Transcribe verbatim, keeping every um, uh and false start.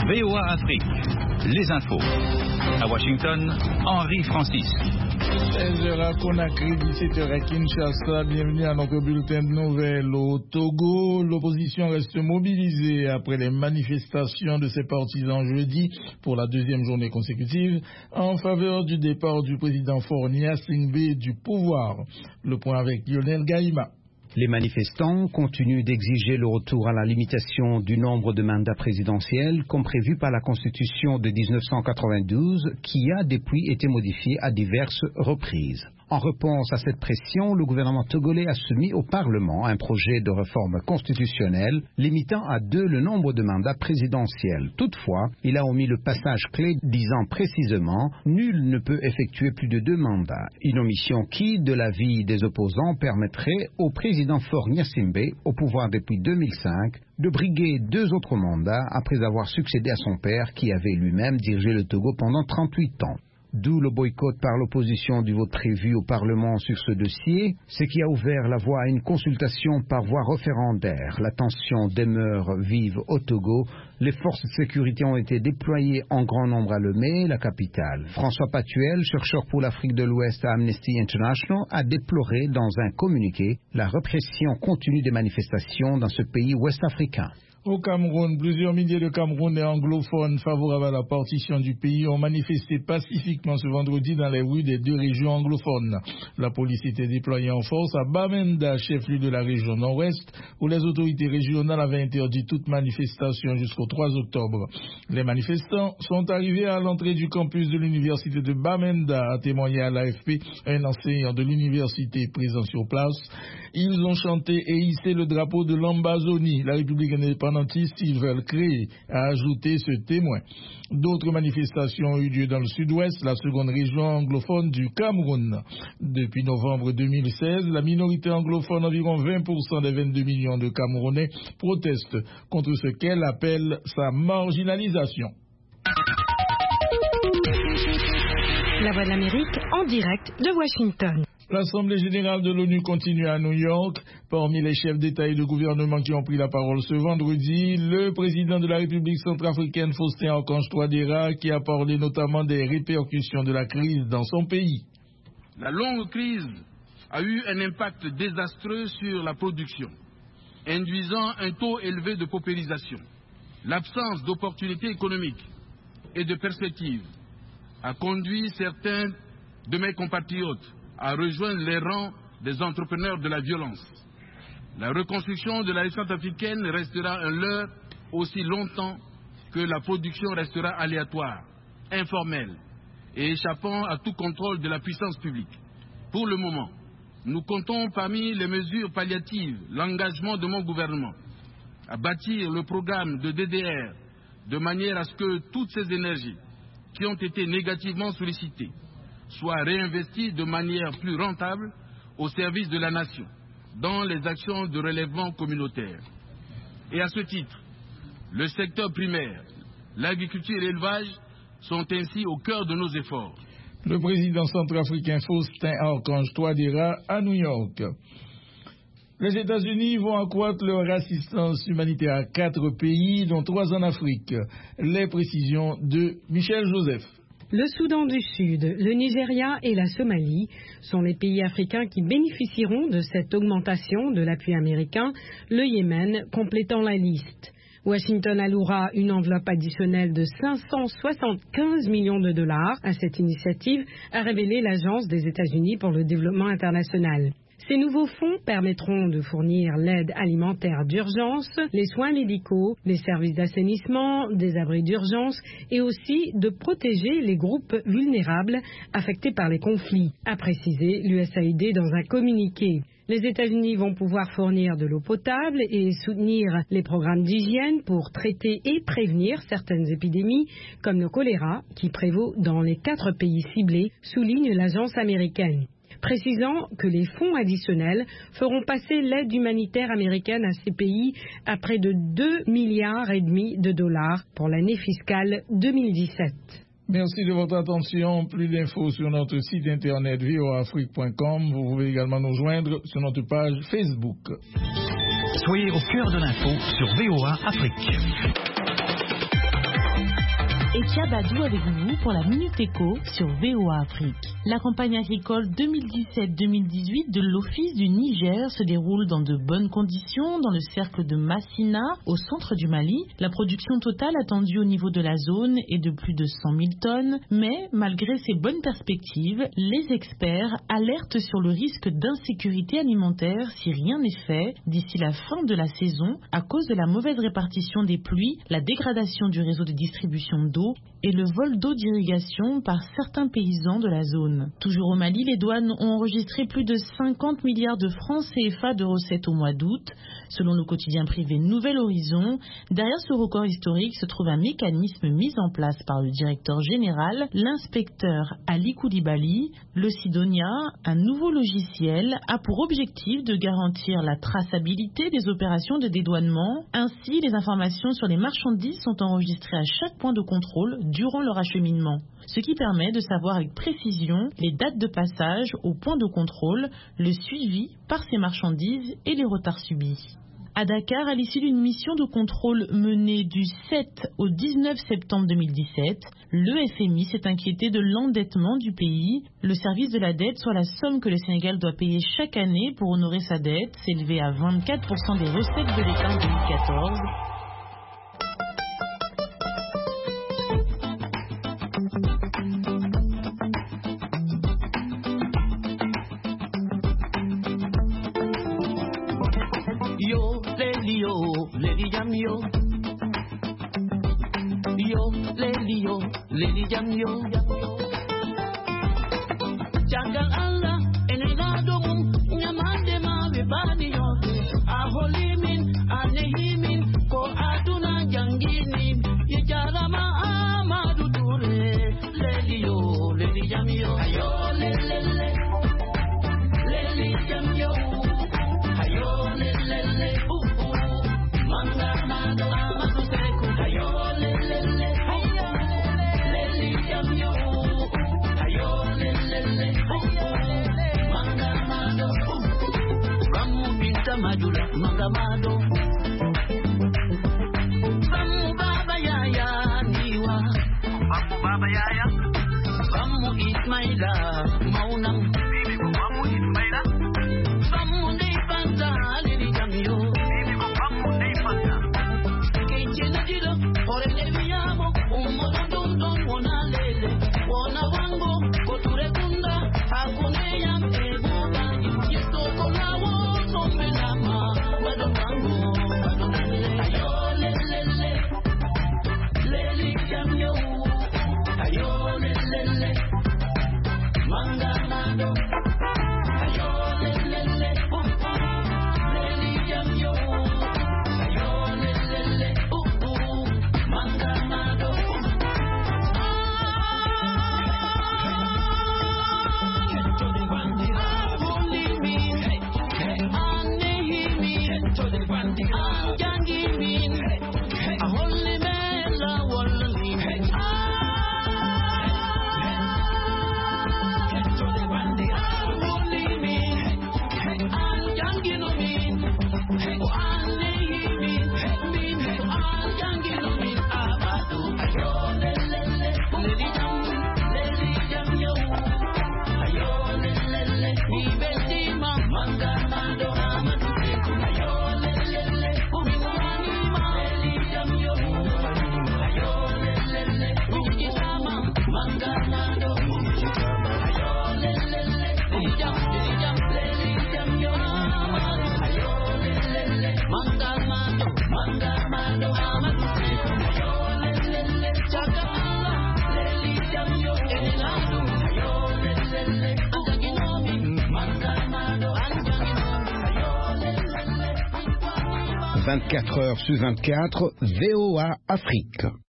V O A Afrique, les infos. À Washington, Henri Francis. seize heures à Conakry, dix-sept heures à Kinshasa. Bienvenue à notre bulletin de nouvelles. Au Togo, l'opposition reste mobilisée après les manifestations de ses partisans jeudi pour la deuxième journée consécutive en faveur du départ du président Faure Gnassingbé du pouvoir. Le point avec Lionel Gaïma. Les manifestants continuent d'exiger le retour à la limitation du nombre de mandats présidentiels comme prévu par la Constitution de dix-neuf cent quatre-vingt-douze qui a depuis été modifiée à diverses reprises. En réponse à cette pression, le gouvernement togolais a soumis au Parlement un projet de réforme constitutionnelle limitant à deux le nombre de mandats présidentiels. Toutefois, il a omis le passage clé disant précisément « Nul ne peut effectuer plus de deux mandats », une omission qui, de l'avis des opposants, permettrait au président Faure Gnassingbé, au pouvoir depuis deux mille cinq, de briguer deux autres mandats après avoir succédé à son père qui avait lui-même dirigé le Togo pendant trente-huit ans. D'où le boycott par l'opposition du vote prévu au Parlement sur ce dossier, ce qui a ouvert la voie à une consultation par voie référendaire. La tension demeure vive au Togo. Les forces de sécurité ont été déployées en grand nombre à Lomé, la capitale. François Patuel, chercheur pour l'Afrique de l'Ouest à Amnesty International, a déploré dans un communiqué la répression continue des manifestations dans ce pays ouest-africain. Au Cameroun, plusieurs milliers de Camerounais anglophones favorables à la partition du pays ont manifesté pacifiquement ce vendredi dans les rues des deux régions anglophones. La police était déployée en force à Bamenda, chef-lieu de la région nord-ouest, où les autorités régionales avaient interdit toute manifestation jusqu'au trois octobre. Les manifestants sont arrivés à l'entrée du campus de l'université de Bamenda, a témoigné à l'A F P un enseignant de l'université présent sur place. Ils ont chanté et hissé le drapeau de l'Ambazonie, la République indépendante. Ils veulent créer, a ajouté ce témoin. D'autres manifestations ont eu lieu dans le sud-ouest, la seconde région anglophone du Cameroun. Depuis novembre deux mille seize, la minorité anglophone, environ vingt pour cent des vingt-deux millions de Camerounais, proteste contre ce qu'elle appelle sa marginalisation. La Voix de l'Amérique en direct de Washington. L'Assemblée générale de l'ONU continue à New York. Parmi les chefs d'État et de gouvernement qui ont pris la parole ce vendredi, le président de la République centrafricaine, Faustin Archange Touadéra, qui a parlé notamment des répercussions de la crise dans son pays. La longue crise a eu un impact désastreux sur la production, induisant un taux élevé de paupérisation. L'absence d'opportunités économiques et de perspectives a conduit certains de mes compatriotes à rejoindre les rangs des entrepreneurs de la violence. La reconstruction de la République centrafricaine restera un leurre aussi longtemps que la production restera aléatoire, informelle et échappant à tout contrôle de la puissance publique. Pour le moment, nous comptons parmi les mesures palliatives l'engagement de mon gouvernement à bâtir le programme de D D R de manière à ce que toutes ces énergies qui ont été négativement sollicitées soient réinvestis de manière plus rentable au service de la nation, dans les actions de relèvement communautaire. Et à ce titre, le secteur primaire, l'agriculture et l'élevage sont ainsi au cœur de nos efforts. Le président centrafricain Faustin Archange Touadéra à New York. Les États-Unis vont accroître leur assistance humanitaire à quatre pays, dont trois en Afrique. Les précisions de Michel Joseph. Le Soudan du Sud, le Nigeria et la Somalie sont les pays africains qui bénéficieront de cette augmentation de l'appui américain, le Yémen complétant la liste. Washington allouera une enveloppe additionnelle de cinq cent soixante-quinze millions de dollars à cette initiative, a révélé l'Agence des États-Unis pour le développement international. Ces nouveaux fonds permettront de fournir l'aide alimentaire d'urgence, les soins médicaux, les services d'assainissement, des abris d'urgence et aussi de protéger les groupes vulnérables affectés par les conflits, a précisé l'U S A I D dans un communiqué. Les États-Unis vont pouvoir fournir de l'eau potable et soutenir les programmes d'hygiène pour traiter et prévenir certaines épidémies, comme le choléra, qui prévaut dans les quatre pays ciblés, souligne l'agence américaine, précisant que les fonds additionnels feront passer l'aide humanitaire américaine à ces pays à près de deux milliards et demi de dollars pour l'année fiscale deux mille dix-sept. Merci de votre attention. Plus d'infos sur notre site internet v o a afrique point com. Vous pouvez également nous joindre sur notre page Facebook. Soyez au cœur de l'info sur V O A Afrique. Et Thiabadou avec vous pour la Minute Éco sur V O A Afrique. La campagne agricole deux mille dix-sept deux mille dix-huit de l'Office du Niger se déroule dans de bonnes conditions dans le cercle de Massina, au centre du Mali. La production totale attendue au niveau de la zone est de plus de cent mille tonnes, mais malgré ces bonnes perspectives, les experts alertent sur le risque d'insécurité alimentaire si rien n'est fait d'ici la fin de la saison à cause de la mauvaise répartition des pluies, la dégradation du réseau de distribution d'eau et le vol d'eau d'irrigation par certains paysans de la zone. Toujours au Mali, les douanes ont enregistré plus de cinquante milliards de francs C F A de recettes au mois d'août. Selon le quotidien privé Nouvel Horizon, derrière ce record historique se trouve un mécanisme mis en place par le directeur général, l'inspecteur Ali Koulibaly. Le Sidonia, un nouveau logiciel, a pour objectif de garantir la traçabilité des opérations de dédouanement. Ainsi, les informations sur les marchandises sont enregistrées à chaque point de contrôle durant leur acheminement, ce qui permet de savoir avec précision les dates de passage au point de contrôle, le suivi par ces marchandises et les retards subis. À Dakar, à l'issue d'une mission de contrôle menée du sept au dix-neuf septembre deux mille dix-sept, le F M I s'est inquiété de l'endettement du pays. Le service de la dette, soit la somme que le Sénégal doit payer chaque année pour honorer sa dette, s'élevait à vingt-quatre pour cent des recettes de l'État en deux mille quatorze. Yo, lady, yo, lady jam yo. Yo, lady, yo, lady jam yo. Jangal Allah, enegado mum, nyamande ma bebani yo. Aholimin, anehimin, ko aduna jangini. Yejarama amadu ture. Lady yo, lady jam yo. Ayo, le, le, le. Lady jam yo. Ayo, le, le, le. Uh, uh. Manga, mando, amadu seku. Ayo, le, le, le. Lady jam yo. Ayo, le, le, le. Uh, uh. Manga, mando. Uh. Ramu binta majula, manga, mando. Ramu baba yaya niwa. Ramu baba yaya. Ramu Ismaila maunam. Bibi ko Ramu Ismaila. Ramu neifanta lili jamio. Bibi ko Ramu neifanta. Kechena jilo ore neviyamo. Umodo dundun wona lele. Wona wango koture kunda. Hakune yam ego gangi. Yesto kolawo sombelama. Bado wango bado lele. Ayo lele lele. Lele jamio. Ayo lele lele. Manga mando. Ayo lele lele. Uh uh. Lele jamio. Ayo lele lele. Uh uh. Manga mando. Get to the bandi. Holy me. Anehi me. Get to the bandi. Jangi me. A holy mela walli me. Get to the bandi. Holy me. Jangi no me. Anehi me. Me me. Jangi no me. Abadu. Ayo lele lele. Lele jam. Lele jam yo. Ayo lele lele. Mi bestima. Manga mando. Amadu seku. Ayo lele lele. Umingwani ma. Lele jam yo. Ayo lele lele. Uji sama. Manga mando. Ayo lele lele. Lele jam. Lele jam. Lele jam yo. Ayo lele lele. Manga mando. Manga mando. Amadu seku. Ayo lele lele. Jaga Allah. Lele jam yo. Eliladu. Ayo lele lele. Anjaginomi. Manga mando. Anjaginomi. Ayo lele lele. vingt-quatre heures sur vingt-quatre, V O A Afrique.